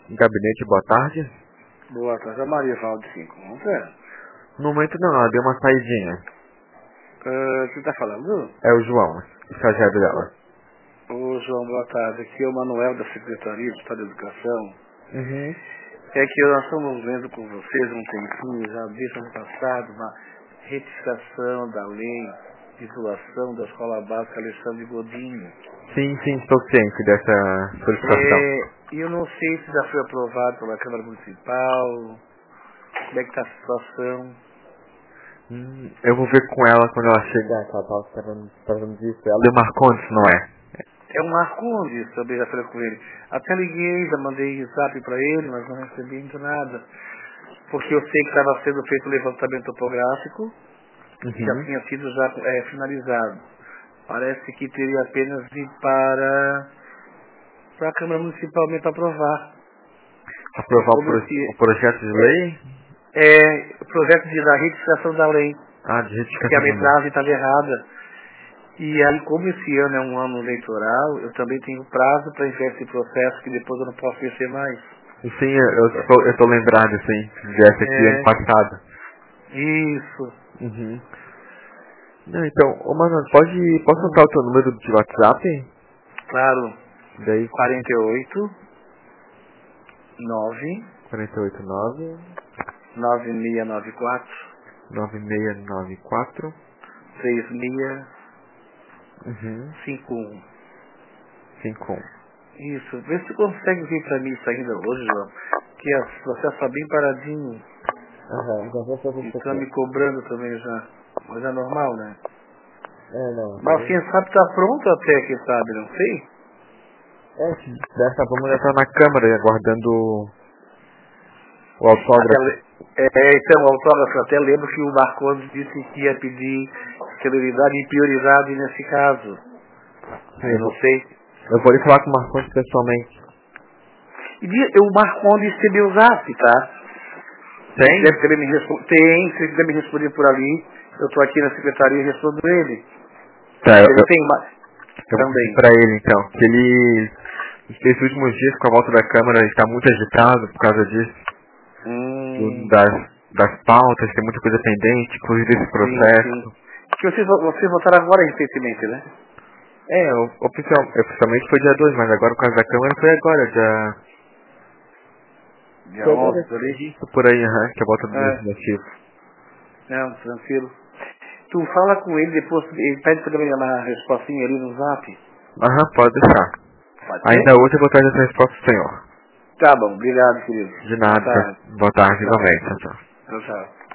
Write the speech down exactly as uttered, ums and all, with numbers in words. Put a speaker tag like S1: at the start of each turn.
S1: Gabinete, boa tarde.
S2: Boa tarde, a Maria fala de cinco, não é?
S1: No momento não, ela deu uma saidinha.
S2: Uh, você tá falando?
S1: É o João, o estagiário dela.
S2: Ô João, boa tarde. Aqui é o Manuel da Secretaria de Estado de Educação.
S1: Uhum.
S2: É que nós estamos vendo com vocês um tempinho, já desde o ano passado, uma retificação da lei de titulação da Escola Básica Alexandre Godinho.
S1: Sim, sim, estou ciente dessa solicitação.
S2: É, e eu não sei se já foi aprovado pela Câmara Municipal, como é que está a situação.
S1: Hum, eu vou ver com ela quando ela chegar, que ela estava falando, falando disso. Ela é Marcondes, não é?
S2: É um Marcondes, também já falei com ele. Até liguei, já mandei zap para ele, mas não recebi ainda nada. Porque eu sei que estava sendo feito o levantamento topográfico, que já
S1: Uhum.
S2: tinha sido já é, finalizado. Parece que teria apenas de ir para, para a Câmara Municipal mesmo para aprovar.
S1: Aprovar o,
S2: Como
S1: pro,
S2: se,
S1: o projeto de lei?
S2: é o projeto de, da retificação da lei,
S1: Ah, de
S2: que a
S1: retificação da lei.
S2: metragem estava errada. E aí, como esse ano é um ano eleitoral, eu também tenho prazo para enviar esse processo, que depois eu não posso mexer mais.
S1: Sim, eu estou eu tô lembrado, sim, dessa aqui ano
S2: É,
S1: passado.
S2: isso.
S1: Uhum. Não, então, ô mano, pode, posso
S2: Hum,
S1: anotar o teu número de WhatsApp?
S2: claro,
S1: Daí,
S2: quarenta e oito, nove,
S1: quatro oito nove,
S2: nove seis nove quatro,
S1: nove seis nove quatro.
S2: três seis
S1: Uhum.
S2: cinco um.
S1: cinco um.
S2: Isso, vê se consegue vir para mim isso ainda hoje, João. Que o processo está bem paradinho.
S1: Aham, já vou fazer
S2: E
S1: isso
S2: está
S1: aqui.
S2: me cobrando também já. Mas é normal, né?
S1: É, não,
S2: Mas
S1: daí...
S2: quem sabe está pronto até, quem sabe, não sei.
S1: É, dessa forma já tá na câmara aí, aguardando o
S2: Até,
S1: autógrafo.
S2: le- é, então, o autógrafo, até lembro que o Marcondes disse que ia pedir celeridade e prioridade nesse caso. Aí
S1: Sim,
S2: eu
S1: eu
S2: não
S1: vou,
S2: sei.
S1: eu vou lhe falar com o Marcondes pessoalmente.
S2: E di- o Marcondes tem meu zap, tá? Se ele
S1: Tem?
S2: quiser também me responder, tem, se ele quiser me responder por ali, eu estou aqui na secretaria e respondo ele.
S1: Tá, eu,
S2: Ele
S1: eu,
S2: tem mais
S1: eu vou pedir
S2: também.
S1: pra ele então, que ele... Esses últimos dias com a volta da câmara está muito agitado por causa disso. Do-
S2: Hum,
S1: Das, das pautas, tem muita coisa pendente, inclusive esse
S2: sim, sim.
S1: processo.
S2: Que vocês, vo- vocês votaram agora recentemente, né?
S1: É, o- oficial, oficialmente foi dia dois, mas agora por causa da câmara foi agora, dia...
S2: Dia
S1: Foi
S2: onze,
S1: agora,
S2: por aí.
S1: isso por aí, aham, que é a volta do
S2: É,
S1: legislativo.
S2: não, tranquilo. Tu fala com ele depois, ele pede pra me dar uma respostinha ali no zap.
S1: Aham, pode deixar.
S2: Pode
S1: Ainda
S2: ser?
S1: hoje eu vou trazer essa resposta pro senhor.
S2: Tá bom, obrigado, querido.
S1: De
S2: Boa
S1: nada,
S2: tarde.
S1: boa tarde
S2: Tchau.
S1: igualmente, tchau, tchau.
S2: Tchau, tchau.